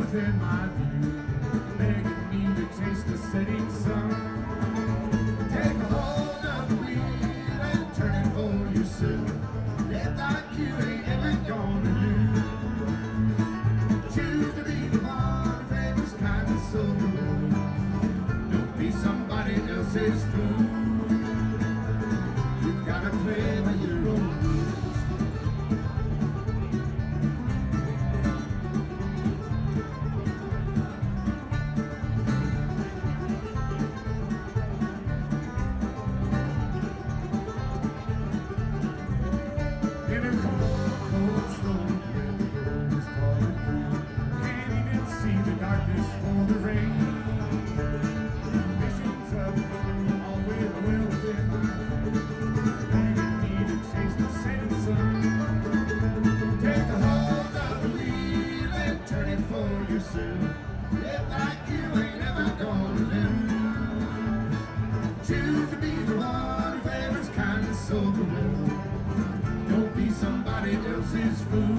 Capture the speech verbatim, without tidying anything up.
within my view, begging me to chase the setting sun. Take a hold of the wheel and turn it for yourself. Let like you ain't ever gonna lose. Choose to be the one, famous kind of soul. Don't be somebody else's fool. You've gotta play by your own rules. In a cold, cold storm, when the road is falling through, can't even see the darkness for the rain. Visions of always well within my begging me to chase the setting sun. Take a hold of the wheel and turn it for yourself. Live like you ain't ever gonna lose. Choose to be the one who favors kindness over will. Don't be somebody else's fool.